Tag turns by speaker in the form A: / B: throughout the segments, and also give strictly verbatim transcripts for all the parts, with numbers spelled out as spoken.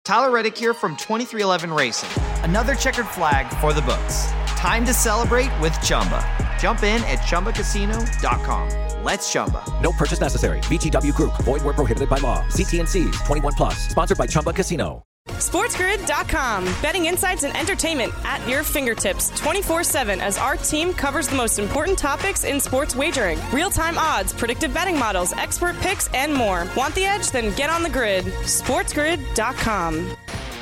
A: Tyler Reddick here from twenty-three eleven Racing. Another checkered flag for the books. Time to celebrate with Chumba. Jump in at Chumba Casino dot com. Let's Chumba.
B: No purchase necessary. V G W Group. Void where prohibited by law. See T and C's. twenty-one plus. Sponsored by Chumba Casino.
C: SportsGrid dot com. Betting insights and entertainment at your fingertips twenty-four seven as our team covers the most important topics in sports wagering. Real-time odds, predictive betting models, expert picks, and more. Want the edge? Then get on the grid. SportsGrid dot com.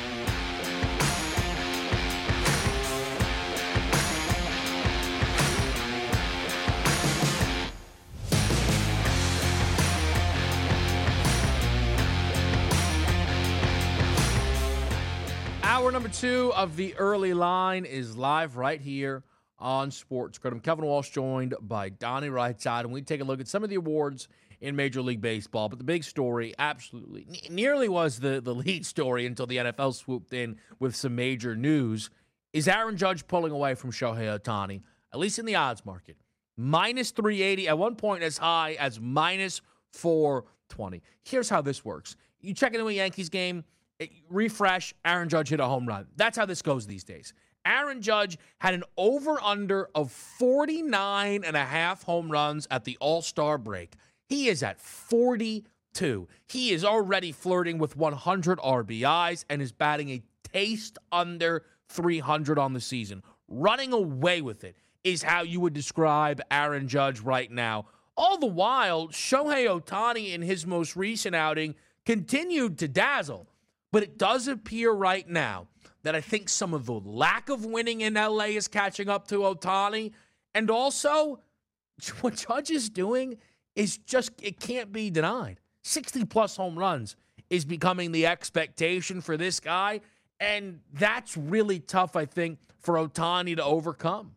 D: Hour number two of the early line is live right here on SportsGrid. I'm Kevin Walsh, joined by Donnie Rightside, and we take a look at some of the awards in Major League Baseball. But the big story, absolutely, n- nearly was the, the lead story until the N F L swooped in with some major news, is Aaron Judge pulling away from Shohei Ohtani, at least in the odds market. minus three eighty, at one point as high as minus four twenty. Here's how this works. You check into a Yankees game, refresh, Aaron Judge hit a home run. That's how this goes these days. Aaron Judge had an over-under of forty-nine and a half home runs at the All-Star break. He is at forty-two. He is already flirting with one hundred R B Is and is batting a taste under three hundred on the season. Running away with it is how you would describe Aaron Judge right now. All the while, Shohei Ohtani in his most recent outing continued to dazzle. But it does appear right now that I think some of the lack of winning in L A is catching up to Ohtani. And also, what Judge is doing is just, it can't be denied. sixty-plus home runs is becoming the expectation for this guy. And that's really tough, I think, for Ohtani to overcome.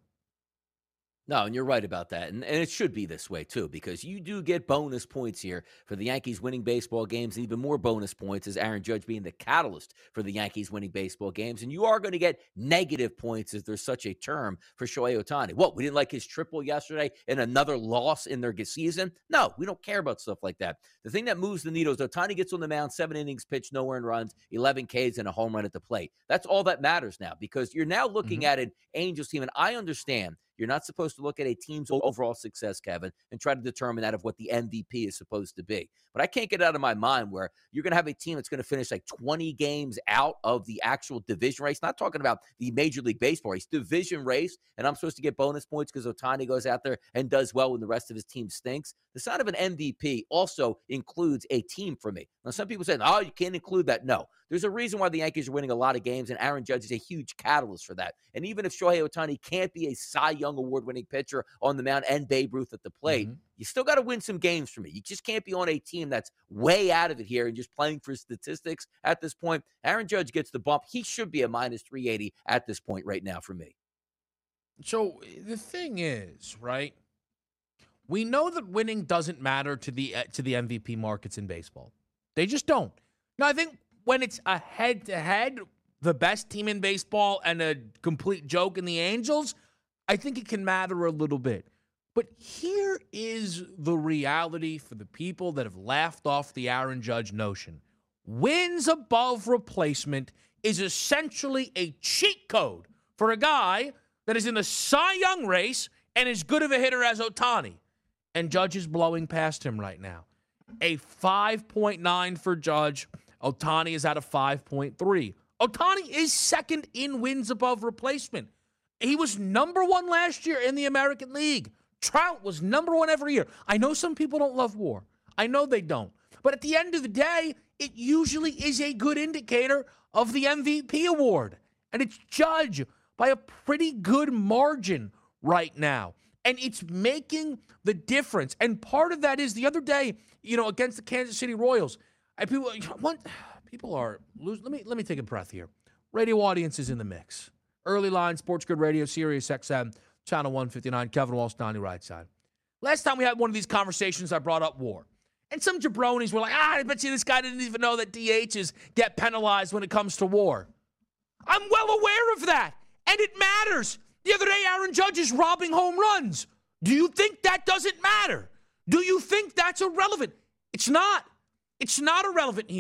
E: No, and you're right about that. And, and it should be this way, too, because you do get bonus points here for the Yankees winning baseball games, and even more bonus points as Aaron Judge being the catalyst for the Yankees winning baseball games. And you are going to get negative points, if there's such a term, for Shohei Ohtani. What, we didn't like his triple yesterday and another loss in their season? No, we don't care about stuff like that. The thing that moves the needle is Ohtani gets on the mound, seven innings pitched, no earned runs, eleven Ks, and a home run at the plate. That's all that matters now, because you're now looking mm-hmm. at an Angels team, and I understand you're not supposed to look at a team's overall success, Kevin, and try to determine that of what the M V P is supposed to be. But I can't get out of my mind where you're going to have a team that's going to finish like twenty games out of the actual division race. Not talking about the Major League Baseball race, division race, and I'm supposed to get bonus points because Ohtani goes out there and does well when the rest of his team stinks. The sign of an M V P also includes a team for me. Now, some people say, oh, you can't include that. No. There's a reason why the Yankees are winning a lot of games, and Aaron Judge is a huge catalyst for that. And even if Shohei Ohtani can't be a Cy Young award-winning pitcher on the mound and Babe Ruth at the plate, mm-hmm. you still got to win some games for me. You just can't be on a team that's way out of it here and just playing for statistics at this point. Aaron Judge gets the bump. He should be a minus three eighty at this point right now for me.
D: So the thing is, right, we know that winning doesn't matter to the to the M V P markets in baseball. They just don't. Now, I think when it's a head-to-head, the best team in baseball and a complete joke in the Angels, I think it can matter a little bit. But here is the reality for the people that have laughed off the Aaron Judge notion. Wins above replacement is essentially a cheat code for a guy that is in the Cy Young race and as good of a hitter as Ohtani. And Judge is blowing past him right now. A five point nine for Judge. Ohtani is at a five point three. Ohtani is second in wins above replacement. He was number one last year in the American League. Trout was number one every year. I know some people don't love WAR. I know they don't. But at the end of the day, it usually is a good indicator of the M V P award. And it's Judge by a pretty good margin right now. And it's making the difference. And part of that is the other day, you know, against the Kansas City Royals, I, people, what, people are losing. Let me, let me take a breath here. Radio audience is in the mix. Early line, SportsGrid Radio, Sirius X M, Channel one fifty-nine, Kevin Walsh, Donnie Rightside. Last time we had one of these conversations, I brought up WAR. And some jabronis were like, ah, I bet you this guy didn't even know that D Hs get penalized when it comes to WAR. I'm well aware of that. And it matters. The other day, Aaron Judge is robbing home runs. Do you think that doesn't matter? Do you think that's irrelevant? It's not. It's not irrelevant here.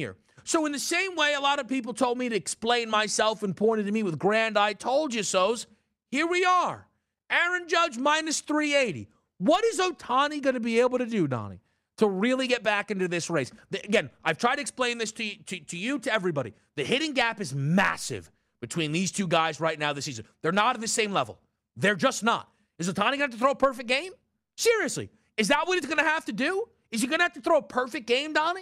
D: So in the same way a lot of people told me to explain myself and pointed to me with grand I told you so's, here we are. Aaron Judge minus three eighty. What is Ohtani going to be able to do, Donnie, to really get back into this race? The, again, I've tried to explain this to, to, to you, to everybody. The hitting gap is massive between these two guys right now this season. They're not at the same level. They're just not. Is Ohtani going to have to throw a perfect game? Seriously. Is that what he's going to have to do? Is he going to have to throw a perfect game, Donnie?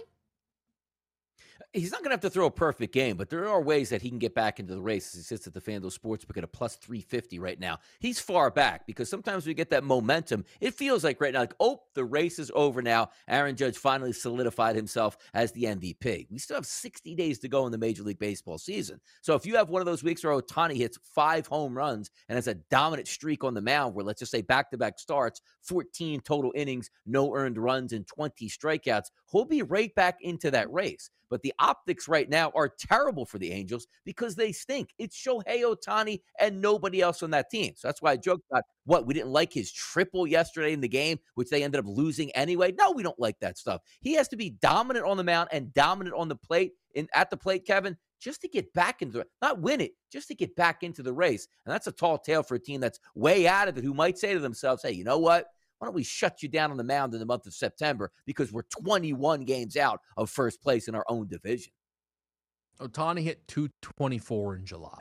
E: He's not going to have to throw a perfect game, but there are ways that he can get back into the race. He sits at the FanDuel Sportsbook at a plus three fifty right now. He's far back because sometimes we get that momentum. It feels like right now, like, oh, the race is over now. Aaron Judge finally solidified himself as the M V P. We still have sixty days to go in the Major League Baseball season. So if you have one of those weeks where Ohtani hits five home runs and has a dominant streak on the mound where, let's just say, back-to-back starts, fourteen total innings, no earned runs, and twenty strikeouts, he'll be right back into that race. But the optics right now are terrible for the Angels because they stink. It's Shohei Ohtani and nobody else on that team. So that's why I joked about, what, we didn't like his triple yesterday in the game, which they ended up losing anyway. No, we don't like that stuff. He has to be dominant on the mound and dominant on the plate, in at the plate, Kevin, just to get back into it. Not win it, just to get back into the race. And that's a tall tale for a team that's way out of it, who might say to themselves, hey, you know what? Why don't we shut you down on the mound in the month of September because we're twenty-one games out of first place in our own division?
D: Ohtani hit two twenty-four in July.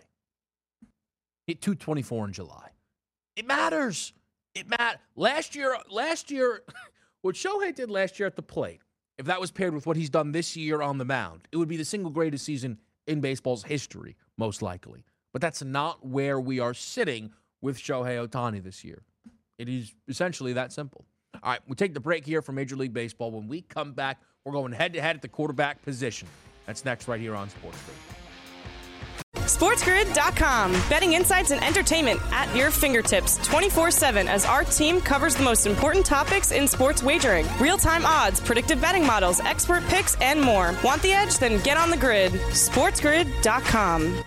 D: Hit two twenty-four in July. It matters. It matters. Last year, last year, what Shohei did last year at the plate, if that was paired with what he's done this year on the mound, it would be the single greatest season in baseball's history, most likely. But that's not where we are sitting with Shohei Ohtani this year. It is essentially that simple. All right, we take the break here for Major League Baseball. When we come back, we're going head-to-head at the quarterback position. That's next right here on Sports Grid.
C: SportsGrid dot com. Betting insights and entertainment at your fingertips twenty-four seven as our team covers the most important topics in sports wagering. Real-time odds, predictive betting models, expert picks, and more. Want the edge? Then get on the grid. SportsGrid dot com.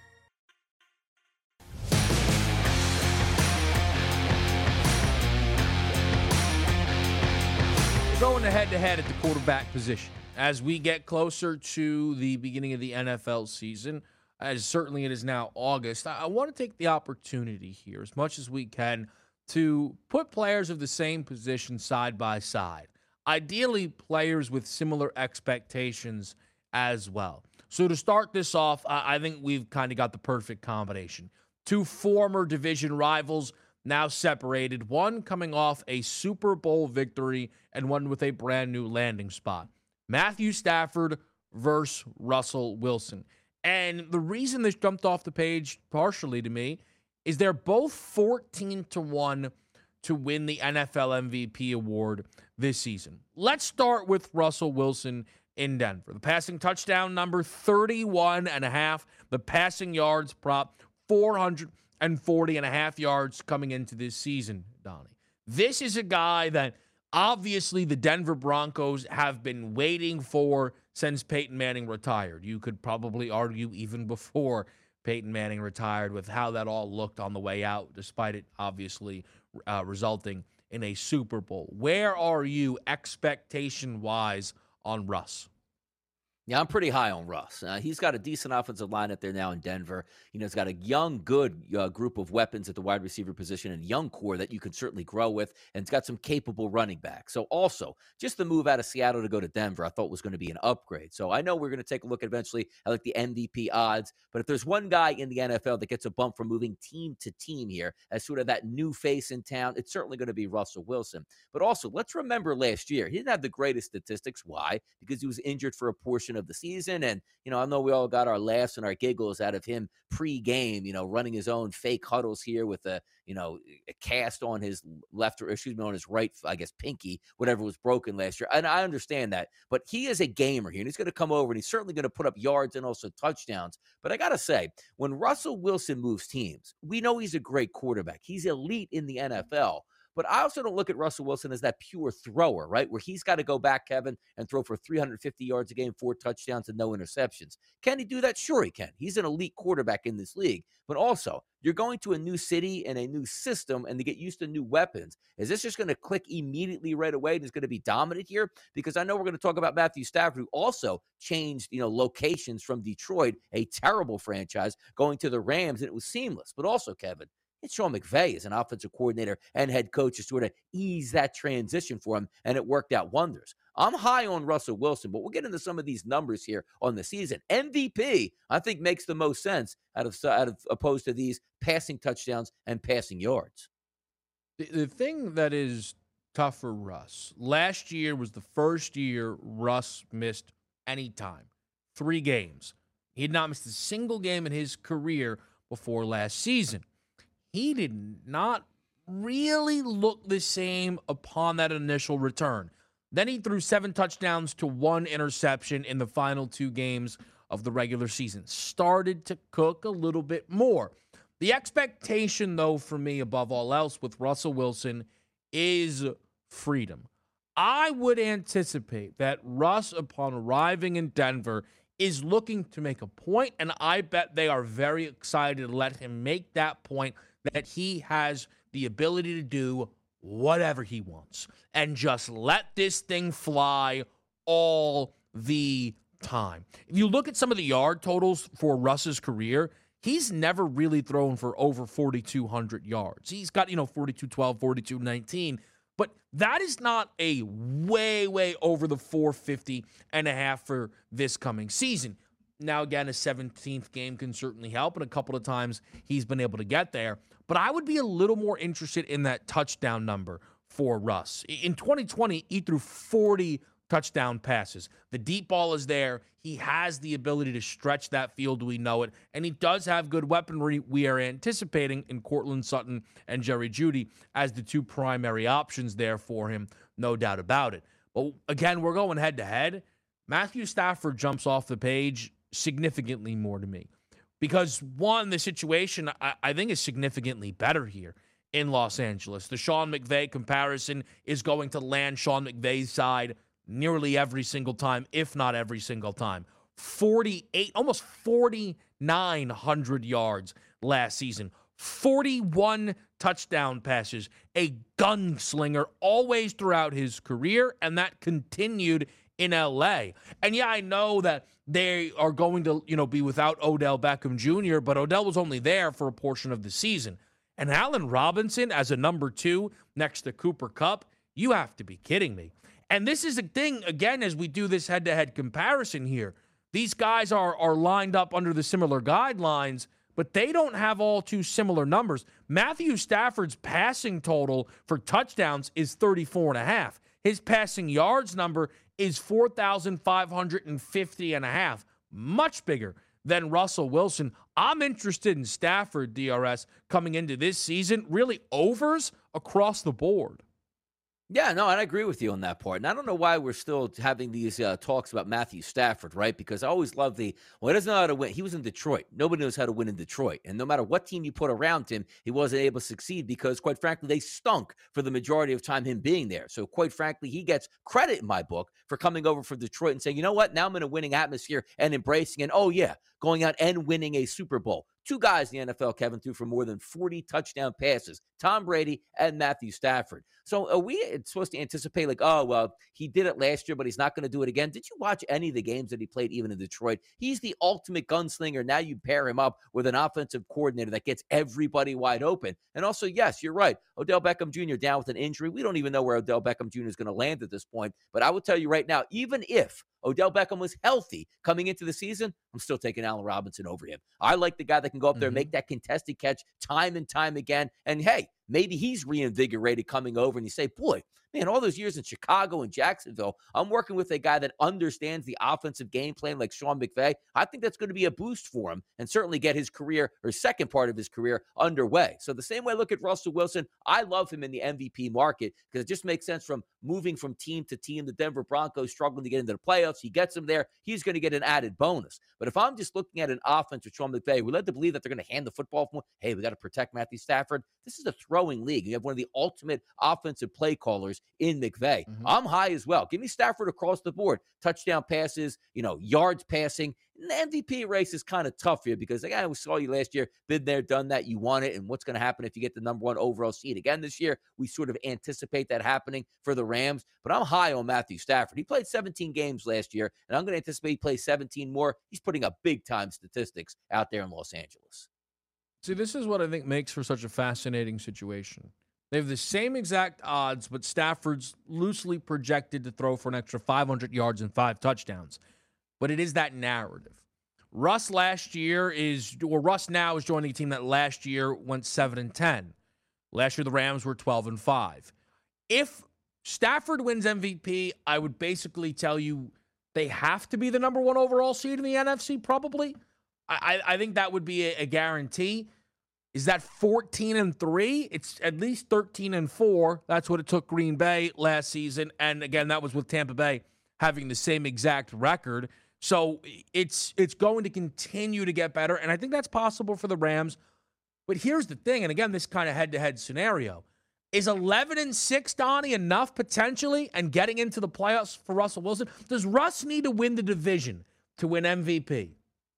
D: Going head-to-head at the quarterback position. As we get closer to the beginning of the N F L season, as certainly it is now August, I, I want to take the opportunity here, as much as we can, to put players of the same position side by side. Ideally, players with similar expectations as well. So to start this off, I, I think we've kind of got the perfect combination. Two former division rivals, now separated, one coming off a Super Bowl victory and one with a brand new landing spot. Matthew Stafford versus Russell Wilson. And the reason this jumped off the page partially to me is they're both fourteen to one to win the N F L M V P award this season. Let's start with Russell Wilson in Denver. The passing touchdown number, thirty-one and a half. The passing yards prop, four hundred forty and a half yards coming into this season, Donnie. This is a guy that obviously the Denver Broncos have been waiting for since Peyton Manning retired. You could probably argue even before Peyton Manning retired with how that all looked on the way out, despite it obviously uh, resulting in a Super Bowl. Where are you expectation-wise on Russ?
E: Yeah, I'm pretty high on Russ. Uh, he's got a decent offensive line up there now in Denver. You know, he's got a young, good uh, group of weapons at the wide receiver position and young core that you can certainly grow with, and it's got some capable running backs. So also, just the move out of Seattle to go to Denver, I thought was going to be an upgrade. So I know we're going to take a look eventually at like the M V P odds, but if there's one guy in the N F L that gets a bump from moving team to team here as sort of that new face in town, it's certainly going to be Russell Wilson. But also, let's remember last year, he didn't have the greatest statistics. Why? Because he was injured for a portion of the season. And, you know, I know we all got our laughs and our giggles out of him pre-game, you know, running his own fake huddles here with a, you know, a cast on his left, or excuse me, on his right, I guess, pinky, whatever was broken last year. And I understand that, but he is a gamer here and he's going to come over and he's certainly going to put up yards and also touchdowns. But I got to say, when Russell Wilson moves teams, we know he's a great quarterback. He's elite in the N F L. But I also don't look at Russell Wilson as that pure thrower, right? Where he's got to go back, Kevin, and throw for three hundred fifty yards a game, four touchdowns, and no interceptions. Can he do that? Sure he can. He's an elite quarterback in this league. But also, you're going to a new city and a new system and to get used to new weapons. Is this just going to click immediately right away and is going to be dominant here? Because I know we're going to talk about Matthew Stafford, who also changed, you know, locations from Detroit, a terrible franchise, going to the Rams, and it was seamless. But also, Kevin, it's Sean McVay as an offensive coordinator and head coach to sort of ease that transition for him, and it worked out wonders. I'm high on Russell Wilson, but we'll get into some of these numbers here on the season. M V P, I think, makes the most sense out of, out of opposed to these passing touchdowns and passing yards.
D: The, the thing that is tough for Russ, last year was the first year Russ missed any time. Three games. He had not missed a single game in his career before last season. He did not really look the same upon that initial return. Then he threw seven touchdowns to one interception in the final two games of the regular season. Started to cook a little bit more. The expectation, though, for me, above all else, with Russell Wilson is freedom. I would anticipate that Russ, upon arriving in Denver, is looking to make a point, and I bet they are very excited to let him make that point, that he has the ability to do whatever he wants and just let this thing fly all the time. If you look at some of the yard totals for Russ's career, he's never really thrown for over forty-two hundred yards. He's got, you know, forty-two twelve, forty-two nineteen, but that is not a way, way over the four fifty and a half for this coming season. Now, again, a seventeenth game can certainly help, and a couple of times he's been able to get there. But I would be a little more interested in that touchdown number for Russ. In twenty twenty, he threw forty touchdown passes. The deep ball is there. He has the ability to stretch that field, we know it, and he does have good weaponry. We are anticipating in Courtland Sutton and Jerry Jeudy as the two primary options there for him, no doubt about it. But again, we're going head-to-head. Matthew Stafford jumps off the page significantly more to me. Because, one, the situation, I, I think, is significantly better here in Los Angeles. The Sean McVay comparison is going to land Sean McVay's side nearly every single time, if not every single time. forty-eight, almost forty-nine hundred yards last season. forty-one touchdown passes. A gunslinger always throughout his career, and that continued in L A. And yeah, I know that they are going to, you know, be without Odell Beckham Junior, but Odell was only there for a portion of the season. And Allen Robinson as a number two next to Cooper Kupp, you have to be kidding me. And this is a thing, again, as we do this head-to-head comparison here. These guys are, are lined up under the similar guidelines, but they don't have all too similar numbers. Matthew Stafford's passing total for touchdowns is thirty-four and a half. His passing yards number is four thousand five hundred fifty and a half, much bigger than Russell Wilson. I'm interested in Stafford, D R S, coming into this season, really overs across the board.
E: Yeah, no, and I agree with you on that part. And I don't know why we're still having these uh, talks about Matthew Stafford, right? Because I always love the, well, he doesn't know how to win. He was in Detroit. Nobody knows how to win in Detroit. And no matter what team you put around him, he wasn't able to succeed because, quite frankly, they stunk for the majority of time him being there. So, quite frankly, he gets credit in my book for coming over from Detroit and saying, you know what, now I'm in a winning atmosphere and embracing it. Oh, yeah, going out and winning a Super Bowl. Two guys in the N F L, Kevin, threw for more than forty touchdown passes, Tom Brady and Matthew Stafford. So are we supposed to anticipate like, oh, well, he did it last year, but he's not going to do it again? Did you watch any of the games that he played even in Detroit? He's the ultimate gunslinger. Now you pair him up with an offensive coordinator that gets everybody wide open. And also, yes, you're right. Odell Beckham Junior down with an injury. We don't even know where Odell Beckham Junior is going to land at this point. But I will tell you right now, even if Odell Beckham was healthy coming into the season, I'm still taking Allen Robinson over him. I like the guy that can go up there mm-hmm. and make that contested catch time and time again. And hey, maybe he's reinvigorated coming over and you say, boy, man, all those years in Chicago and Jacksonville, I'm working with a guy that understands the offensive game plan like Sean McVay. I think that's going to be a boost for him and certainly get his career or second part of his career underway. So the same way I look at Russell Wilson, I love him in the M V P market because it just makes sense from moving from team to team. The Denver Broncos struggling to get into the playoffs. He gets them there. He's going to get an added bonus. But if I'm just looking at an offense with Sean McVay, we're led to believe that they're going to hand the football from, hey, we got to protect Matthew Stafford. This is a throwing league. You have one of the ultimate offensive play callers in McVay. Mm-hmm. I'm high as well. Give me Stafford across the board. Touchdown passes, you know, yards passing. And the M V P race is kind of tough here because like, I saw you last year, been there, done that, you won it. And what's going to happen if you get the number one overall seed again this year? We sort of anticipate that happening for the Rams. But I'm high on Matthew Stafford. He played seventeen games last year, and I'm going to anticipate he plays seventeen more. He's putting up big-time statistics out there in Los Angeles.
D: See, this is what I think makes for such a fascinating situation. They have the same exact odds, but Stafford's loosely projected to throw for an extra five hundred yards and five touchdowns. But it is that narrative. Russ last year is, or Russ now is joining a team that last year went seven and ten. Last year the Rams were twelve and five. If Stafford wins M V P, I would basically tell you they have to be the number one overall seed in the N F C, probably. I, I think that would be a, a guarantee. Is that fourteen and three? It's at least thirteen and four. That's what it took Green Bay last season. And again, that was with Tampa Bay having the same exact record. So it's it's going to continue to get better. And I think that's possible for the Rams. But here's the thing, and again, this kind of head-to-head scenario. Is eleven and six, Donnie, enough potentially and getting into the playoffs for Russell Wilson? Does Russ need to win the division to win M V P?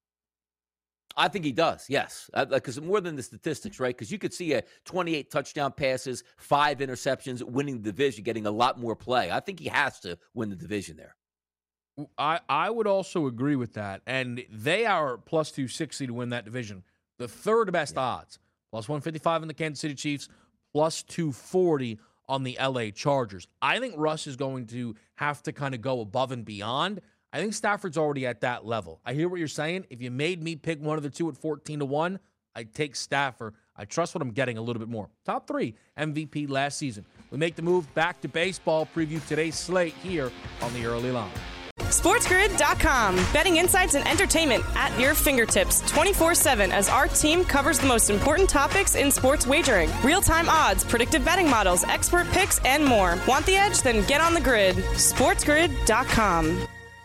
E: I think he does, yes. Because more than the statistics, right? Because you could see a twenty-eight touchdown passes, five interceptions, winning the division, getting a lot more play. I think he has to win the division there.
D: I, I would also agree with that. And they are plus two sixty to win that division. The third best yeah. odds. Plus one fifty-five on the Kansas City Chiefs, plus two forty on the L A Chargers. I think Russ is going to have to kind of go above and beyond. I think Stafford's already at that level. I hear what you're saying. If you made me pick one of the two at fourteen to one, I'd take Stafford. I trust what I'm getting a little bit more. Top three M V P last season. We make the move back to baseball. Preview today's slate here on the Early Line.
C: SportsGrid dot com. Betting insights and entertainment at your fingertips twenty-four seven as our team covers the most important topics in sports wagering. Real-time odds, predictive betting models, expert picks, and more. Want the edge? Then get on the grid. SportsGrid dot com.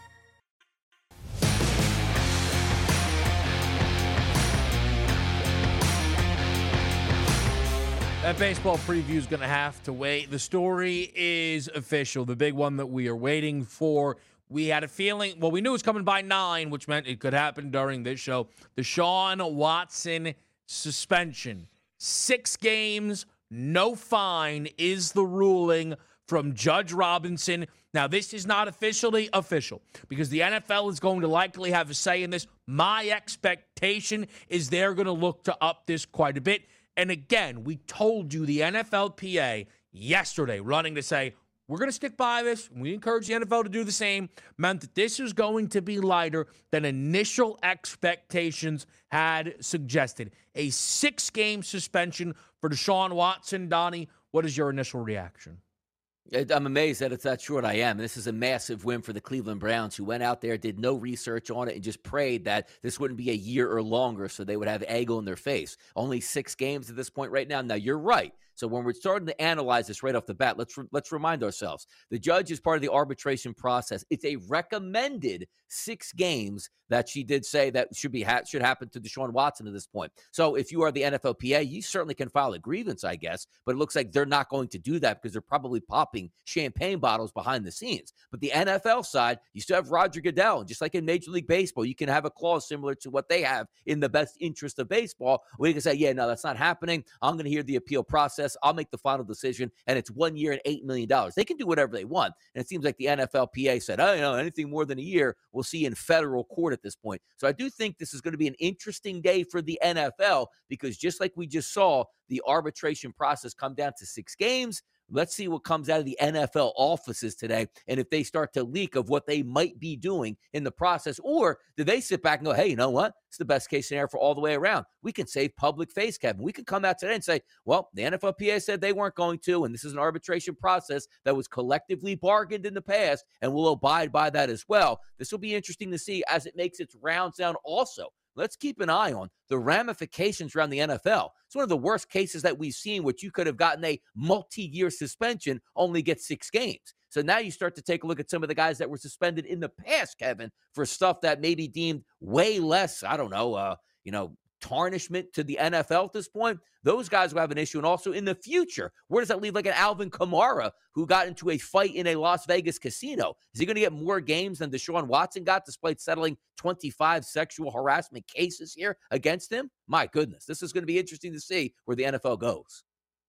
D: That baseball preview is going to have to wait. The story is official, the big one that we are waiting for. We had a feeling, well, we knew it was coming by nine, which meant it could happen during this show. The Deshaun Watson suspension. Six games, no fine is the ruling from Judge Robinson. Now, this is not officially official because the N F L is going to likely have a say in this. My expectation is they're going to look to up this quite a bit. And again, we told you the N F L P A yesterday running to say, we're going to stick by this. We encourage the N F L to do the same. Meant that this is going to be lighter than initial expectations had suggested. A six-game suspension for Deshaun Watson. Donnie, what is your initial reaction?
E: I'm amazed that it's that short. I am. This is a massive win for the Cleveland Browns, who went out there, did no research on it, and just prayed that this wouldn't be a year or longer so they would have egg on their face. Only six games at this point right now. Now, you're right. So when we're starting to analyze this right off the bat, let's re- let's remind ourselves. The judge is part of the arbitration process. It's a recommended six games that she did say that should be ha- should happen to Deshaun Watson at this point. So if you are the N F L P A, you certainly can file a grievance, I guess, but it looks like they're not going to do that because they're probably popping champagne bottles behind the scenes. But the N F L side, you still have Roger Goodell. And just like in Major League Baseball, you can have a clause similar to what they have in the best interest of baseball, where you can say, yeah, no, that's not happening. I'm going to hear the appeal process. I'll make the final decision, and it's one year and eight million dollars. They can do whatever they want. And it seems like the N F L P A said, oh, you know, anything more than a year, we'll see in federal court at this point. So I do think this is going to be an interesting day for the N F L because just like we just saw the arbitration process come down to six games, Let's see what comes out of the N F L offices today, and if they start to leak of what they might be doing in the process, or do they sit back and go, hey, you know what? It's the best case scenario for all the way around. We can save public face, Kevin. We can come out today and say, well, the N F L P A said they weren't going to, and this is an arbitration process that was collectively bargained in the past, and we'll abide by that as well. This will be interesting to see as it makes its rounds down also. Let's keep an eye on the ramifications around the N F L. It's one of the worst cases that we've seen, which you could have gotten a multi-year suspension, only get six games. So now you start to take a look at some of the guys that were suspended in the past, Kevin, for stuff that may be deemed way less, I don't know, uh, you know, tarnishment to the N F L at this point. Those guys will have an issue. And also in the future, where does that leave like an Alvin Kamara who got into a fight in a Las Vegas casino? Is he going to get more games than Deshaun Watson got despite settling twenty-five sexual harassment cases here against him? My goodness, this is going to be interesting to see where the N F L goes.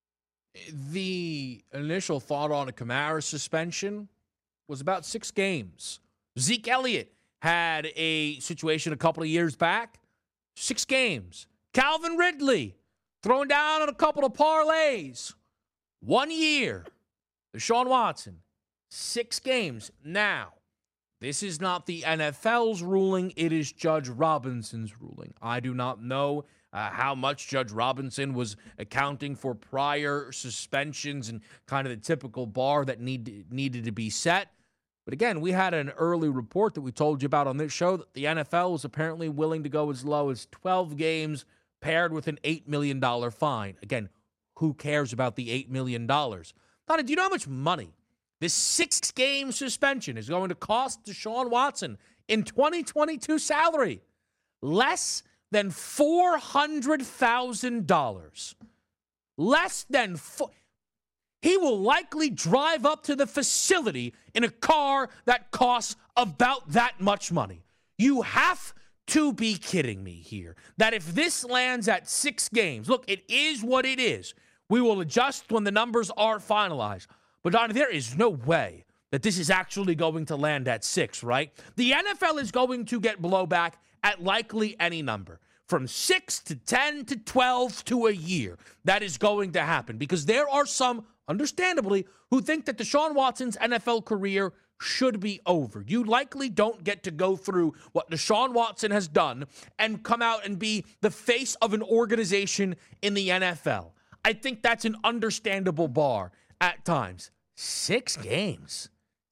D: The initial thought on a Kamara suspension was about six games. Zeke Elliott had a situation a couple of years back. Six games. Calvin Ridley throwing down on a couple of parlays. One year. Deshaun Watson. Six games. Now, this is not the N F L's ruling. It is Judge Robinson's ruling. I do not know uh, how much Judge Robinson was accounting for prior suspensions and kind of the typical bar that need, needed to be set. But again, we had an early report that we told you about on this show that the N F L was apparently willing to go as low as twelve games paired with an eight million dollars fine. Again, who cares about the eight million dollars? Donna, do you know how much money this six-game suspension is going to cost Deshaun Watson in twenty twenty-two salary? Less than four hundred thousand dollars. Less than four... He will likely drive up to the facility in a car that costs about that much money. You have to be kidding me here. That if this lands at six games, look, it is what it is. We will adjust when the numbers are finalized. But, Donnie, there is no way that this is actually going to land at six, right? The N F L is going to get blowback at likely any number. From six to ten to twelve to a year. That is going to happen because there are some, understandably, who think that Deshaun Watson's N F L career should be over. You likely don't get to go through what Deshaun Watson has done and come out and be the face of an organization in the N F L. I think that's an understandable bar at times. Six games.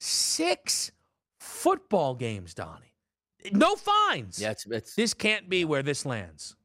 D: Six football games, Donnie. No fines.
E: Yeah, it's, it's,
D: this can't be where this lands.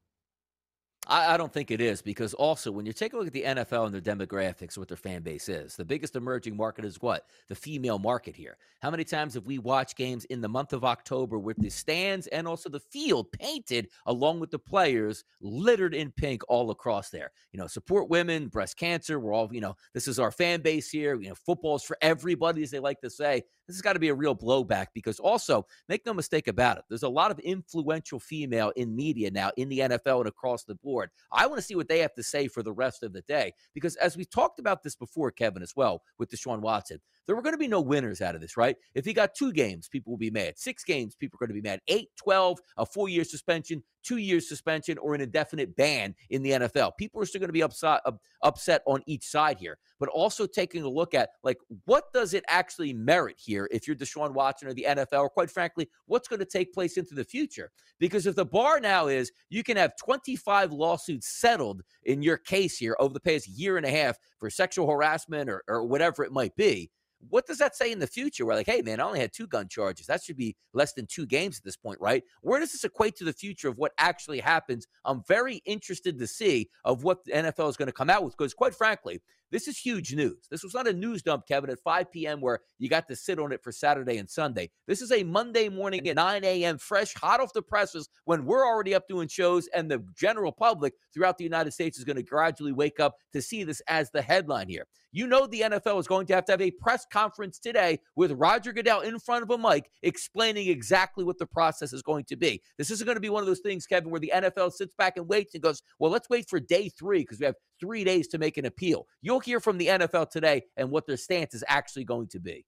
E: I, I don't think it is because also when you take a look at the N F L and their demographics, what their fan base is, the biggest emerging market is what? The female market here. How many times have we watched games in the month of October with the stands and also the field painted along with the players littered in pink all across there? You know, support women, breast cancer. We're all, you know, this is our fan base here. You know, football's for everybody, as they like to say. This has got to be a real blowback because also, make no mistake about it, there's a lot of influential female in media now in the N F L and across the board. I want to see what they have to say for the rest of the day because as we talked about this before, Kevin, as well, with Deshaun Watson, there were going to be no winners out of this, right? If he got two games, people will be mad. Six games, people are going to be mad. Eight, twelve, a four-year suspension, two years suspension, or an indefinite ban in the N F L. People are still going to be upset, uh, upset on each side here, but also taking a look at, like, what does it actually merit here if you're Deshaun Watson or the N F L, or quite frankly, what's going to take place into the future? Because if the bar now is you can have twenty-five lawsuits settled in your case here over the past year and a half for sexual harassment or, or whatever it might be, what does that say in the future? We're like, hey, man, I only had two gun charges. That should be less than two games at this point, right? Where does this equate to the future of what actually happens? I'm very interested to see of what the N F L is going to come out with because, quite frankly, this is huge news. This was not a news dump, Kevin, at five p.m. where you got to sit on it for Saturday and Sunday. This is a Monday morning at nine a.m., fresh, hot off the presses when we're already up doing shows and the general public throughout the United States is going to gradually wake up to see this as the headline here. You know the N F L is going to have to have a press conference today with Roger Goodell in front of a mic explaining exactly what the process is going to be. This isn't going to be one of those things, Kevin, where the N F L sits back and waits and goes, well, let's wait for day three because we have three days to make an appeal. You'll hear from the N F L today and what their stance is actually going to be.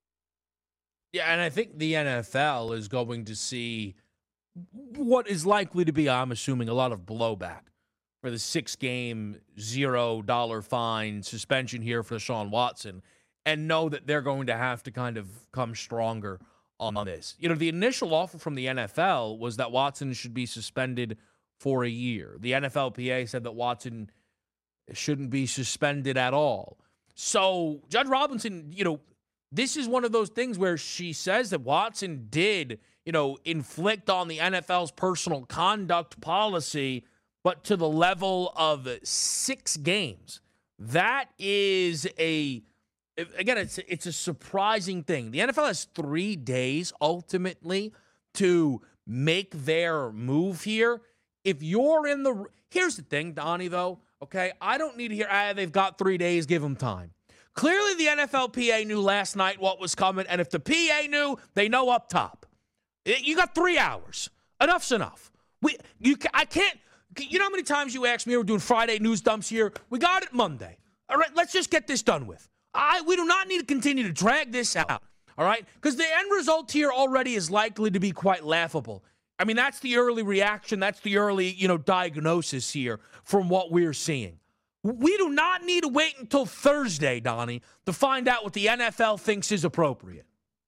D: Yeah, and I think the N F L is going to see what is likely to be, I'm assuming, a lot of blowback for the six-game, zero dollar fine suspension here for Deshaun Watson and know that they're going to have to kind of come stronger on this. You know, the initial offer from the N F L was that Watson should be suspended for a year. The N F L P A said that Watson shouldn't be suspended at all. So Judge Robinson, you know, this is one of those things where she says that Watson did, you know, inflict on the N F L's personal conduct policy, but to the level of six games. That is a, again, it's, it's a surprising thing. The N F L has three days ultimately to make their move here. If you're in the, here's the thing, Donnie, though, okay? I don't need to hear, ah, they've got three days, give them time. Clearly, the N F L P A knew last night what was coming, and if the P A knew, they know up top. You got three hours. Enough's enough. We, you, I can't, you know how many times you asked me, we're doing Friday news dumps here? We got it Monday. All right, let's just get this done with. I, we do not need to continue to drag this out, all right? Because the end result here already is likely to be quite laughable. I mean, that's the early reaction. That's the early, you know, diagnosis here from what we're seeing. We do not need to wait until Thursday, Donnie, to find out what the N F L thinks is appropriate.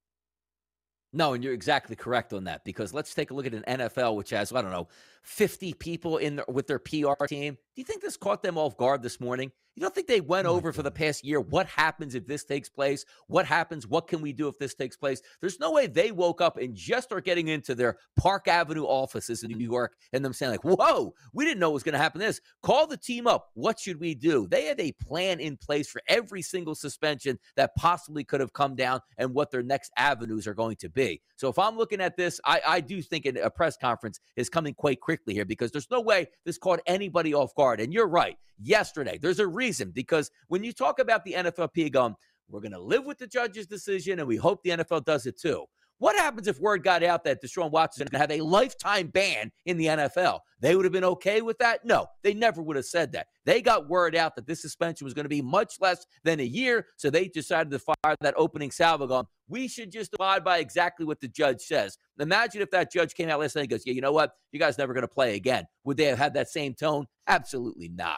E: No, and you're exactly correct on that, because let's take a look at an N F L which has, I don't know, fifty people in the, with their P R team. Do you think this caught them off guard this morning? You don't think they went over for the past year, what happens if this takes place? What happens? What can we do if this takes place? There's no way they woke up and just are getting into their Park Avenue offices in New York and them saying like, whoa, we didn't know what was going to happen to this. Call the team up. What should we do? They had a plan in place for every single suspension that possibly could have come down and what their next avenues are going to be. So if I'm looking at this, I, I do think a press conference is coming quite quickly here, because there's no way this caught anybody off guard. And you're right. Yesterday, there's a reason, because when you talk about the N F L P A going, we're going to live with the judge's decision and we hope the N F L does it too. What happens if word got out that Deshaun Watson is going to have a lifetime ban in the N F L? They would have been okay with that? No, they never would have said that. They got word out that this suspension was going to be much less than a year, so they decided to fire that opening salvo going, we should just abide by exactly what the judge says. Imagine if that judge came out last night and goes, yeah, you know what? You guys never going to play again. Would they have had that same tone? Absolutely not.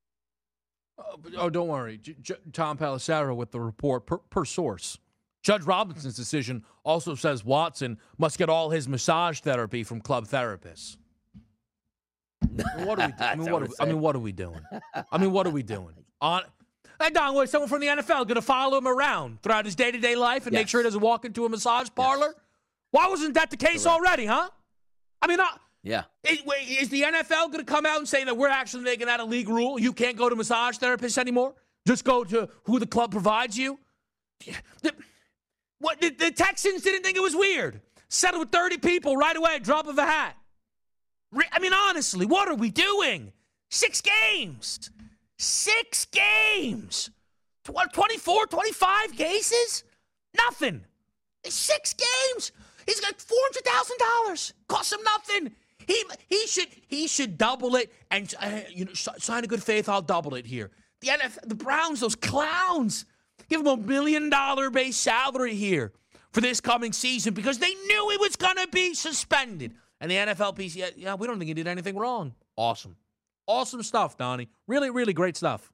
D: Oh, oh don't worry. J- J- Tom Pelissero with the report per, per source. Judge Robinson's decision also says Watson must get all his massage therapy from club therapists. What are we? I mean, what are we, I mean, what are we doing? I mean, what are we doing? On, hey, Don, what, someone from the N F L going to follow him around throughout his day-to-day life and yes. make sure he doesn't walk into a massage parlor? Yes. Why wasn't that the case Correct. already, huh? I mean, not,
E: yeah.
D: Is, wait, is the N F L going to come out and say that we're actually making that a league rule? You can't go to massage therapists anymore? Just go to who the club provides you? The, what the, the Texans didn't think it was weird. Settled with thirty people right away, drop of a hat. I mean, honestly, what are we doing? Six games. Six games. twenty-four, twenty-five cases? Nothing. Six games. He's got four hundred thousand dollars. Cost him nothing. He he should he should double it and uh, you know sign a good faith. I'll double it here. The N F L, the Browns, those clowns, give him a million dollar base salary here for this coming season because they knew he was gonna be suspended. And the N F L P C, yeah, we don't think he did anything wrong. Awesome, awesome stuff, Donnie. Really, really great stuff.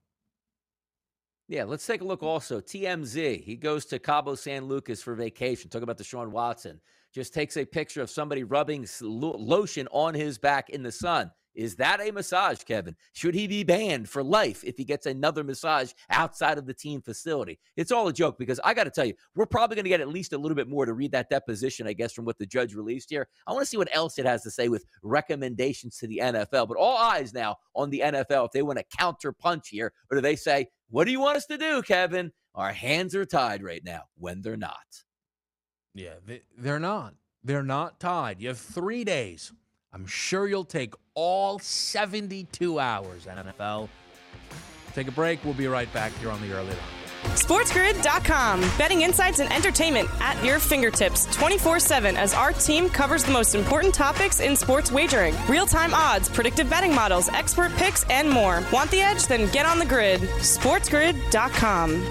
E: Yeah, let's take a look also. T M Z, he goes to Cabo San Lucas for vacation. Talk about Deshaun Watson. Just takes a picture of somebody rubbing lotion on his back in the sun. Is that a massage, Kevin? Should he be banned for life if he gets another massage outside of the team facility? It's all a joke because I got to tell you, we're probably going to get at least a little bit more to read that deposition, I guess, from what the judge released here. I want to see what else it has to say with recommendations to the N F L. But all eyes now on the N F L if they want to counter punch here, or do they say, what do you want us to do, Kevin? Our hands are tied right now when they're not.
D: Yeah, they, they're not. They're not tied. You have three days. I'm sure you'll take all seventy-two hours, N F L. Take a break. We'll be right back here on the Early Line.
C: SportsGrid dot com. Betting insights and entertainment at your fingertips twenty-four seven as our team covers the most important topics in sports wagering. Real-time odds, predictive betting models, expert picks, and more. Want the edge? Then get on the grid. SportsGrid dot com.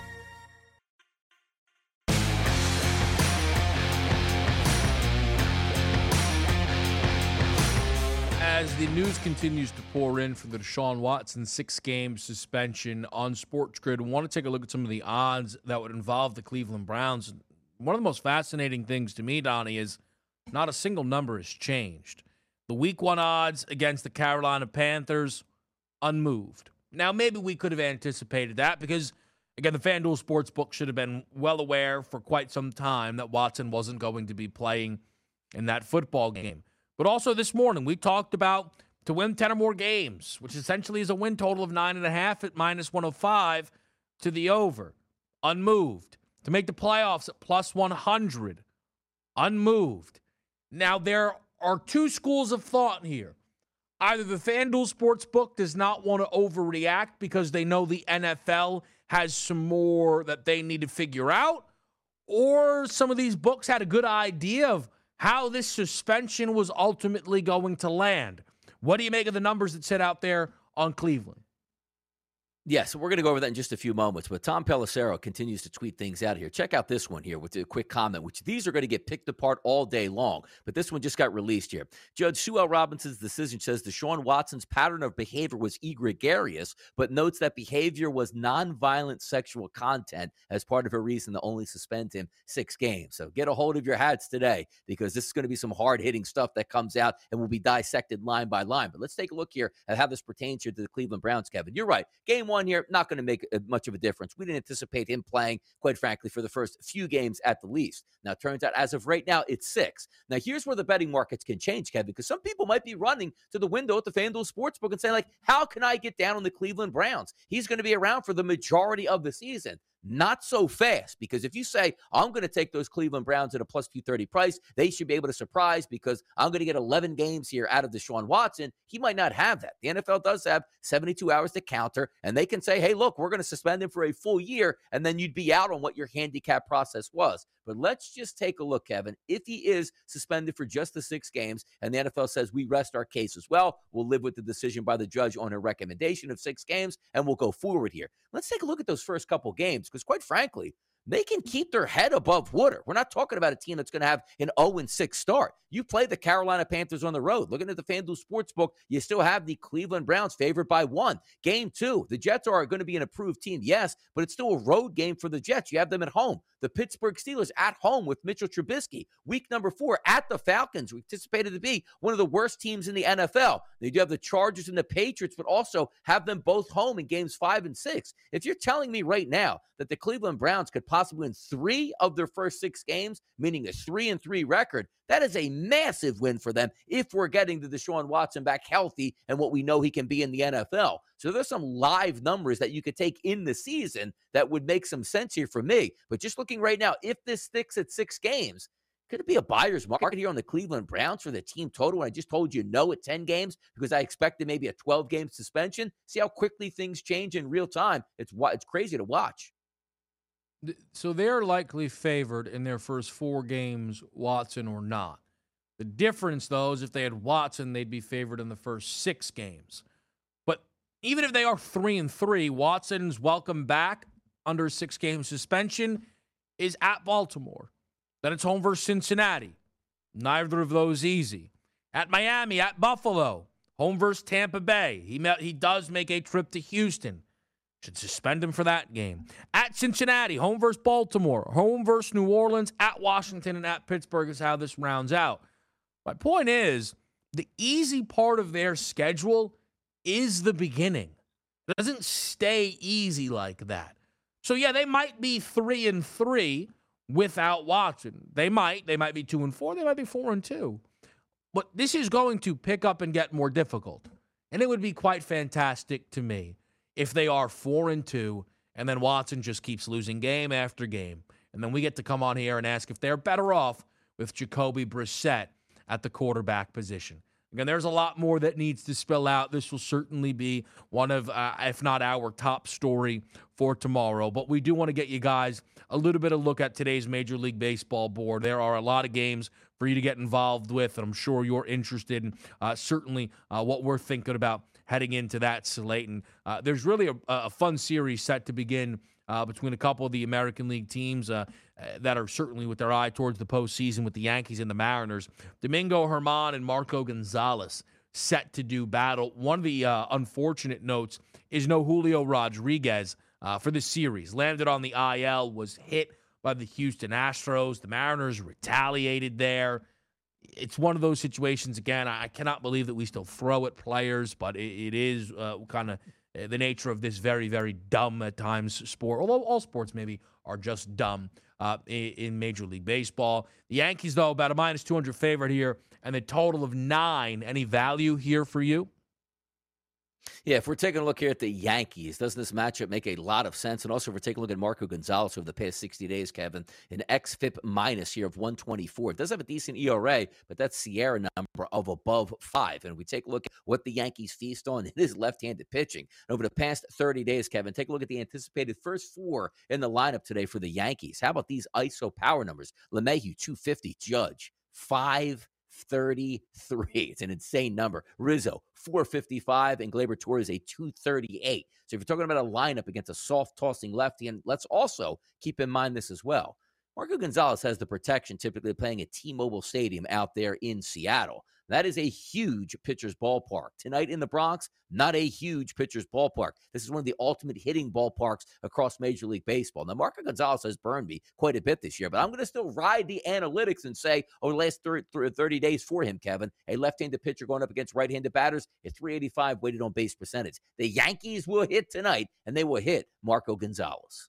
D: As the news continues to pour in for the Deshaun Watson six-game suspension on Sports Grid. We want to take a look at some of the odds that would involve the Cleveland Browns. One of the most fascinating things to me, Donnie, is not a single number has changed. The week one odds against the Carolina Panthers, unmoved. Now, maybe we could have anticipated that because, again, the FanDuel Sportsbook should have been well aware for quite some time that Watson wasn't going to be playing in that football game. But also this morning, we talked about to win ten or more games, which essentially is a win total of nine and a half at minus one oh five to the over. Unmoved. To make the playoffs at plus one hundred. Unmoved. Now, there are two schools of thought here. Either the FanDuel Sportsbook does not want to overreact because they know the N F L has some more that they need to figure out, or some of these books had a good idea of how this suspension was ultimately going to land. What do you make of the numbers that sit out there on Cleveland?
E: Yeah, so we're going to go over that in just a few moments, but Tom Pelissero continues to tweet things out here. Check out this one here with a quick comment, which these are going to get picked apart all day long, but this one just got released here. Judge Sue L. Robinson's decision says Deshaun Watson's pattern of behavior was egregious, but notes that behavior was nonviolent sexual content as part of her reason to only suspend him six games. So get a hold of your hats today, because this is going to be some hard-hitting stuff that comes out and will be dissected line by line. But let's take a look here at how this pertains here to the Cleveland Browns, Kevin. You're right. Game one here, not going to make much of a difference. We didn't anticipate him playing, quite frankly, for the first few games at the least. Now, it turns out as of right now, it's six. Now, here's where the betting markets can change, Kevin, because some people might be running to the window at the FanDuel Sportsbook and saying, like, how can I get down on the Cleveland Browns? He's going to be around for the majority of the season. Not so fast, because if you say, I'm going to take those Cleveland Browns at a plus two thirty price, they should be able to surprise because I'm going to get eleven games here out of Deshaun Watson. He might not have that. The N F L does have seventy-two hours to counter, and they can say, hey, look, we're going to suspend him for a full year, and then you'd be out on what your handicap process was. But let's just take a look, Kevin. If he is suspended for just the six games and the N F L says we rest our case as well, we'll live with the decision by the judge on a recommendation of six games, and we'll go forward here. Let's take a look at those first couple games, because quite frankly, they can keep their head above water. We're not talking about a team that's going to have an oh and six start. You play the Carolina Panthers on the road. Looking at the FanDuel Sportsbook, you still have the Cleveland Browns favored by one. Game two, the Jets are going to be an approved team, yes, but it's still a road game for the Jets. You have them at home. The Pittsburgh Steelers at home with Mitchell Trubisky. Week number four at the Falcons, we anticipated to be one of the worst teams in the N F L. They do have the Chargers and the Patriots, but also have them both home in games five and six. If you're telling me right now that the Cleveland Browns could possibly win three of their first six games, meaning a three and three record, that is a massive win for them if we're getting the Deshaun Watson back healthy and what we know he can be in the N F L. So there's some live numbers that you could take in the season that would make some sense here for me. But just looking right now, if this sticks at six games, could it be a buyer's market here on the Cleveland Browns for the team total? When I just told you no at ten games because I expected maybe a twelve-game suspension. See how quickly things change in real time. It's it's crazy to watch.
D: So they're likely favored in their first four games, Watson or not. The difference, though, is if they had Watson, they'd be favored in the first six games. But even if they are three and three, Watson's welcome back under a six-game suspension is at Baltimore. Then it's home versus Cincinnati. Neither of those easy. At Miami, at Buffalo, home versus Tampa Bay. He met, he does make a trip to Houston. Should suspend him for that game. At Cincinnati, home versus Baltimore, home versus New Orleans, at Washington, and at Pittsburgh is how this rounds out. My point is, the easy part of their schedule is the beginning. It doesn't stay easy like that. So, yeah, they might be three and three without Watson. They might. They might be two and four. They might be four and two. But this is going to pick up and get more difficult. And it would be quite fantastic to me if they are four and two, and then Watson just keeps losing game after game. And then we get to come on here and ask if they're better off with Jacoby Brissett at the quarterback position. Again, there's a lot more that needs to spill out. This will certainly be one of, uh, if not our top story for tomorrow. But we do want to get you guys a little bit of look at today's Major League Baseball board. There are a lot of games for you to get involved with, and I'm sure you're interested in uh, certainly uh, what we're thinking about heading into that slate. And uh, there's really a, a fun series set to begin uh, between a couple of the American League teams uh, that are certainly with their eye towards the postseason with the Yankees and the Mariners. Domingo Germán and Marco Gonzalez set to do battle. One of the uh, unfortunate notes is no Julio Rodriguez uh, for the series. Landed on the I L, was hit by the Houston Astros. The Mariners retaliated there. It's one of those situations, again, I cannot believe that we still throw at players, but it, it is uh, kind of the nature of this very, very dumb at times sport, although all sports maybe are just dumb uh, in, in Major League Baseball. The Yankees, though, about a minus two hundred favorite here, and the total of nine. Any value here for you?
E: Yeah, if we're taking a look here at the Yankees, doesn't this matchup make a lot of sense? And also, if we're taking a look at Marco Gonzalez over the past sixty days, Kevin, an X F I P minus here of one twenty-four. It does have a decent E R A, but that's Sierra number of above five. And we take a look at what the Yankees feast on. It is left-handed pitching. And over the past thirty days, Kevin, take a look at the anticipated first four in the lineup today for the Yankees. How about these I S O power numbers? LeMahieu, two fifty. Judge, five thirty-three. It's an insane number. Rizzo, four fifty-five, and Gleyber Torres, a two thirty-eight. So if you're talking about a lineup against a soft-tossing lefty, and let's also keep in mind this as well. Marco Gonzalez has the protection typically playing at T-Mobile Stadium out there in Seattle. That is a huge pitcher's ballpark. Tonight in the Bronx, not a huge pitcher's ballpark. This is one of the ultimate hitting ballparks across Major League Baseball. Now, Marco Gonzalez has burned me quite a bit this year, but I'm going to still ride the analytics and say over the last thirty days for him, Kevin, a left-handed pitcher going up against right-handed batters at three eighty-five weighted on base percentage. The Yankees will hit tonight, and they will hit Marco Gonzalez.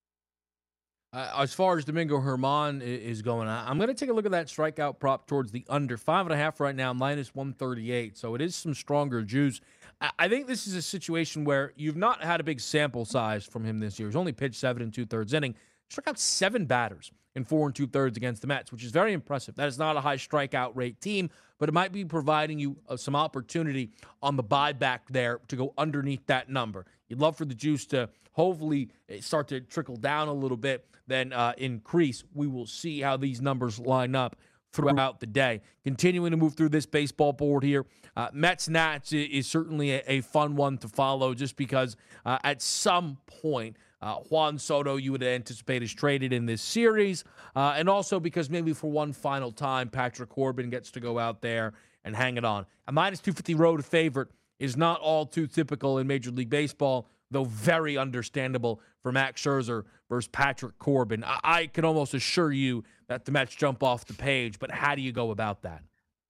D: Uh, as far as Domingo Germán is going, I'm going to take a look at that strikeout prop towards the under. Five and a half right now, minus one thirty-eight. So it is some stronger juice. I think this is a situation where you've not had a big sample size from him this year. He's only pitched seven and two-thirds inning. Struck out seven batters in four and two-thirds against the Mets, which is very impressive. That is not a high strikeout rate team, but it might be providing you uh, some opportunity on the buyback there to go underneath that number. You'd love for the juice to hopefully start to trickle down a little bit, then uh, increase. We will see how these numbers line up throughout the day. Continuing to move through this baseball board here, uh, Mets-Nats is certainly a, a fun one to follow just because uh, at some point, uh, Juan Soto you would anticipate is traded in this series, uh, and also because maybe for one final time, Patrick Corbin gets to go out there and hang it on. A minus two fifty road favorite is not all too typical in Major League Baseball, though very understandable for Max Scherzer versus Patrick Corbin. I, I can almost assure you that the Mets jump off the page, but how do you go about that?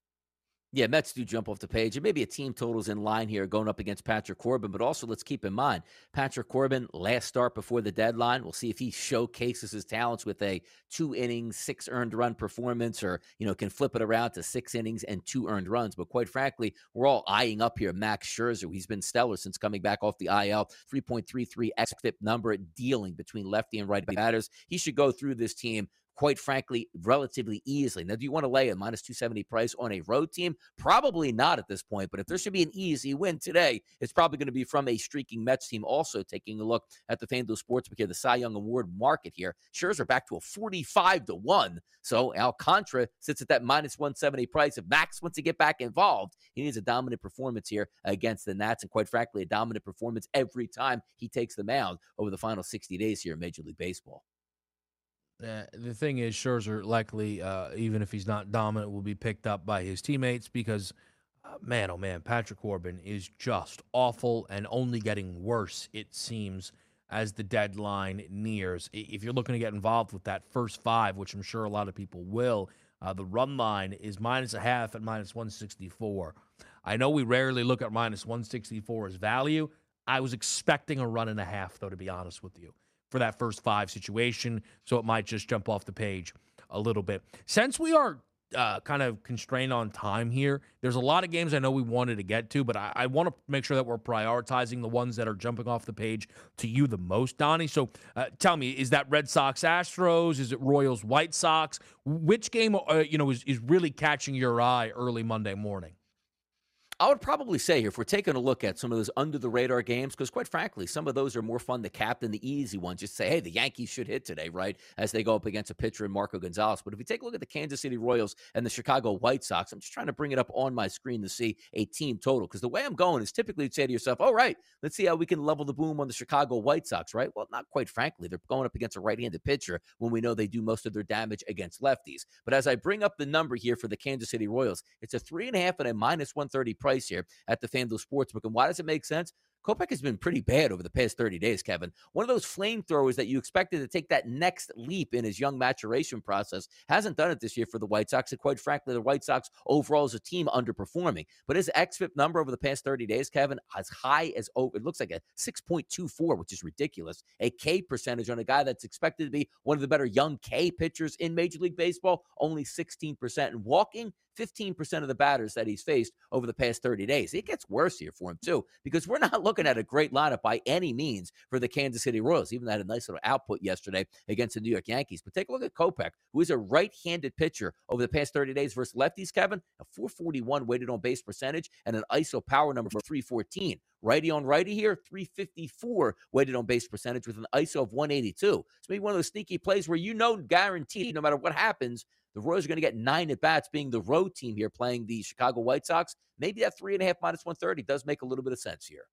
E: Yeah, Mets do jump off the page. And maybe a team total's in line here going up against Patrick Corbin. But also, let's keep in mind, Patrick Corbin, last start before the deadline. We'll see if he showcases his talents with a two-inning, six-earned run performance, or, you know, can flip it around to six innings and two earned runs. But quite frankly, we're all eyeing up here Max Scherzer. He's been stellar since coming back off the I L. three point three three X F I P number dealing between lefty and right batters. He should go through this team, quite frankly, relatively easily. Now, do you want to lay a minus two seventy price on a road team? Probably not at this point, but if there should be an easy win today, it's probably going to be from a streaking Mets team. Also, taking a look at the FanDuel Sportsbook here, the Cy Young Award market here. Scherzer back to a forty-five to one. So Alcantara sits at that minus one seventy price. If Max wants to get back involved, he needs a dominant performance here against the Nats, and quite frankly, a dominant performance every time he takes the mound over the final sixty days here in Major League Baseball.
D: Uh, the thing is, Scherzer likely, uh, even if he's not dominant, will be picked up by his teammates because, uh, man, oh man, Patrick Corbin is just awful and only getting worse, it seems, as the deadline nears. If you're looking to get involved with that first five, which I'm sure a lot of people will, uh, the run line is minus a half at minus one sixty-four. I know we rarely look at minus one sixty-four as value. I was expecting a run and a half, though, to be honest with you, for that first five situation, so it might just jump off the page a little bit. Since we are uh, kind of constrained on time here, there's a lot of games I know we wanted to get to, but I, I want to make sure that we're prioritizing the ones that are jumping off the page to you the most, Donnie. So uh, tell me, is that Red Sox-Astros? Is it Royals-White Sox? Which game uh, you know is, is really catching your eye early Monday morning?
E: I would probably say here, if we're taking a look at some of those under-the-radar games, because quite frankly, some of those are more fun to cap than the easy ones. Just say, hey, the Yankees should hit today, right, as they go up against a pitcher in Marco Gonzalez. But if you take a look at the Kansas City Royals and the Chicago White Sox, I'm just trying to bring it up on my screen to see a team total, because the way I'm going is typically you'd say to yourself, all right, let's see how we can level the boom on the Chicago White Sox, right? Well, not quite frankly. They're going up against a right-handed pitcher when we know they do most of their damage against lefties. But as I bring up the number here for the Kansas City Royals, it's a three and a half and a minus one thirty price. price here at the FanDuel Sportsbook. And why does it make sense? Kopech has been pretty bad over the past thirty days, Kevin. One of those flamethrowers that you expected to take that next leap in his young maturation process hasn't done it this year for the White Sox. And quite frankly, the White Sox overall as a team underperforming. But his X F I P number over the past thirty days, Kevin, as high as, oh, it looks like a six point two four, which is ridiculous. A K percentage on a guy that's expected to be one of the better young K pitchers in Major League Baseball, only sixteen percent. And walking, fifteen percent of the batters that he's faced over the past thirty days. It gets worse here for him, too, because we're not looking at a great lineup by any means for the Kansas City Royals, even though they had a nice little output yesterday against the New York Yankees. But take a look at Kopech, who is a right-handed pitcher over the past thirty days versus lefties, Kevin, a four forty-one weighted on base percentage and an I S O power number for three fourteen. Righty on righty here, three fifty-four weighted on base percentage with an I S O of one eighty-two. It's maybe one of those sneaky plays where you know guaranteed, no matter what happens, the Royals are going to get nine at-bats being the road team here playing the Chicago White Sox. Maybe that three and a half minus one thirty does make a little bit of sense here.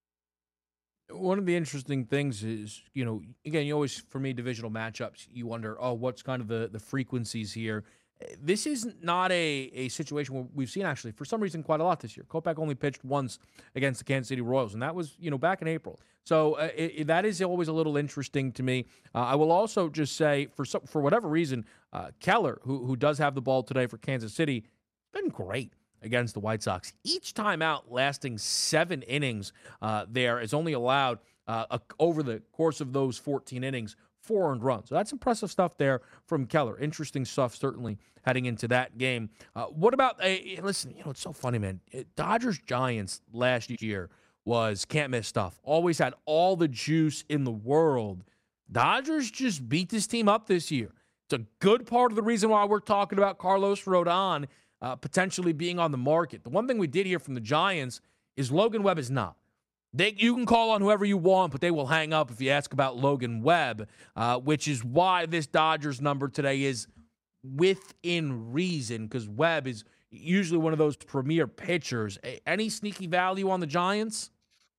D: One of the interesting things is, you know, again, you always, for me, divisional matchups, you wonder, oh, what's kind of the, the frequencies here? This is not a, a situation where we've seen, actually, for some reason, quite a lot this year. Kopech only pitched once against the Kansas City Royals, and that was, you know, back in April. So uh, it, that is always a little interesting to me. Uh, I will also just say, for some, for whatever reason, uh, Keller, who who does have the ball today for Kansas City, been great against the White Sox. Each time out lasting seven innings uh, there is only allowed uh, a, over the course of those fourteen innings, four earned runs. So that's impressive stuff there from Keller. Interesting stuff, certainly, heading into that game. Uh, what about, uh, listen, you know, it's so funny, man. Dodgers-Giants last year was can't-miss stuff. Always had all the juice in the world. Dodgers just beat this team up this year. It's a good part of the reason why we're talking about Carlos Rodon uh, potentially being on the market. The one thing we did hear from the Giants is Logan Webb is not. They, you can call on whoever you want, but they will hang up if you ask about Logan Webb, uh, which is why this Dodgers number today is within reason, because Webb is usually one of those premier pitchers. Any sneaky value on the Giants?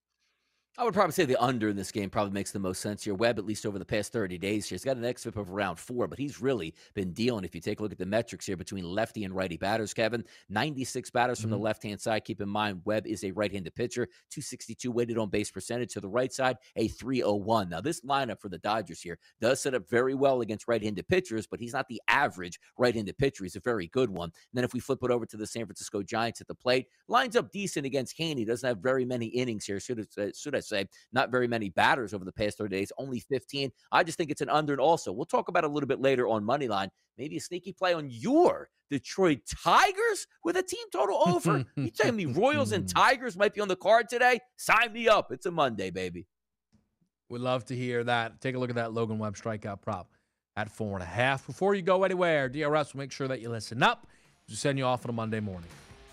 E: I would probably say the under in this game probably makes the most sense here. Webb, at least over the past thirty days here, he's got an X F I P of around four, but he's really been dealing. If you take a look at the metrics here between lefty and righty batters, Kevin, ninety-six batters mm-hmm. from the left-hand side. Keep in mind, Webb is a right-handed pitcher, two sixty-two weighted on base percentage. To the right side, a three oh one. Now, this lineup for the Dodgers here does set up very well against right-handed pitchers, but he's not the average right-handed pitcher. He's a very good one. And then if we flip it over to the San Francisco Giants at the plate, lines up decent against Haney. Doesn't have very many innings here, should I, should I say. Not very many batters over the past thirty days, only fifteen. I just think it's an under. And also, we'll talk about it a little bit later on Moneyline. Maybe a sneaky play on your Detroit Tigers with a team total over. You telling me Royals and Tigers might be on the card today? Sign me up. It's a Monday, baby.
D: We'd love to hear that. Take a look at that Logan Webb strikeout prop at four and a half. Before you go anywhere, D R S will make sure that you listen up. We'll send you off on a Monday morning.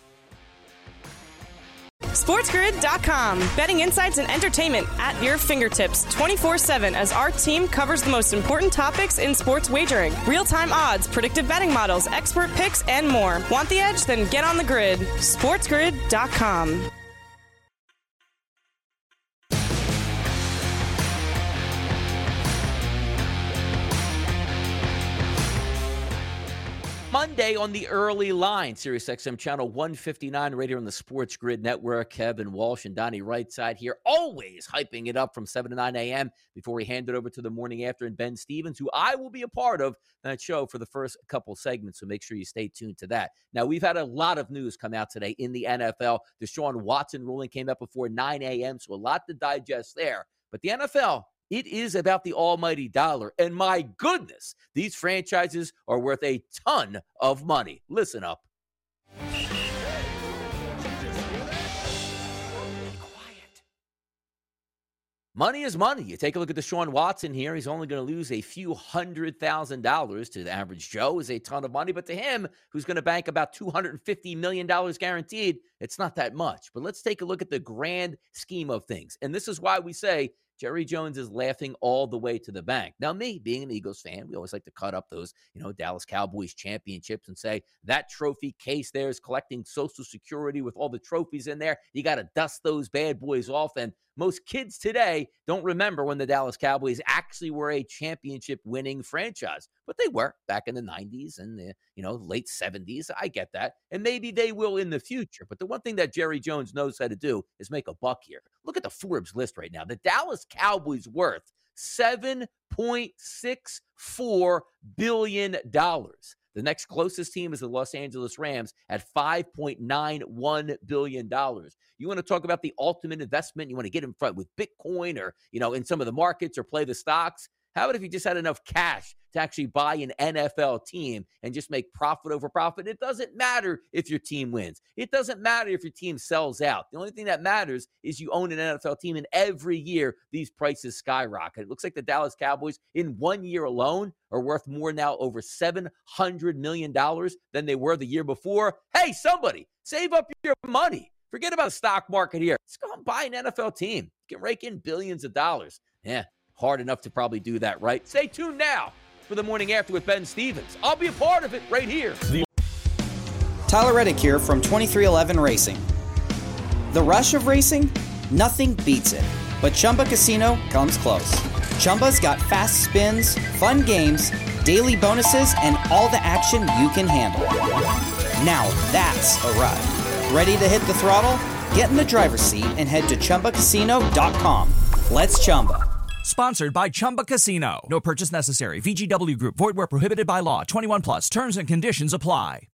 C: SportsGrid dot com. Betting insights and entertainment at your fingertips twenty-four seven as our team covers the most important topics in sports wagering. Real-time odds, predictive betting models, expert picks, and more. Want the edge? Then get on the grid. SportsGrid dot com.
E: Monday on the early line, Sirius X M channel one fifty-nine, right here on the Sports Grid Network. Kevin Walsh and Donnie Rightside here, always hyping it up from seven to nine a.m. before we hand it over to the morning after and Ben Stevens, who I will be a part of that show for the first couple segments, so make sure you stay tuned to that. Now, we've had a lot of news come out today in the N F L. Deshaun Watson ruling came out before nine a.m., so a lot to digest there. But the N F L, it is about the almighty dollar. And my goodness, these franchises are worth a ton of money. Listen up. Be quiet. Money is money. You take a look at Deshaun Watson here. He's only going to lose a few hundred thousand dollars. To the average Joe is a ton of money. But to him, who's going to bank about two hundred fifty million dollars guaranteed, it's not that much. But let's take a look at the grand scheme of things. And this is why we say Jerry Jones is laughing all the way to the bank. Now, me, being an Eagles fan, we always like to cut up those, you know, Dallas Cowboys championships and say that trophy case there is collecting Social Security with all the trophies in there. You got to dust those bad boys off. And most kids today don't remember when the Dallas Cowboys actually were a championship-winning franchise. But they were back in the nineties and the, you know, late seventies. I get that. And maybe they will in the future. But the the one thing that Jerry Jones knows how to do is make a buck here. Look at the Forbes list right now. The Dallas Cowboys worth seven point six four billion dollars. The next closest team is the Los Angeles Rams at five point nine one billion dollars. You want to talk about the ultimate investment? You want to get in front with Bitcoin or, you know, in some of the markets or play the stocks? How about if you just had enough cash to actually buy an N F L team and just make profit over profit? It doesn't matter if your team wins. It doesn't matter if your team sells out. The only thing that matters is you own an N F L team, and every year these prices skyrocket. It looks like the Dallas Cowboys in one year alone are worth more now, over seven hundred million dollars than they were the year before. Hey, somebody, save up your money. Forget about the stock market here. Let's go and buy an N F L team. You can rake in billions of dollars. Yeah. Hard enough to probably do that, right? Stay tuned now for the Morning After with Ben Stevens. I'll be a part of it right here.
A: Tyler Reddick here from twenty-three eleven Racing. The rush of racing? Nothing beats it. But Chumba Casino comes close. Chumba's got fast spins, fun games, daily bonuses, and all the action you can handle. Now that's a ride. Ready to hit the throttle? Get in the driver's seat and head to Chumba Casino dot com. Let's Chumba.
F: Sponsored by Chumba Casino. No purchase necessary. V G W Group. Void where prohibited by law. twenty-one plus. Terms and conditions apply.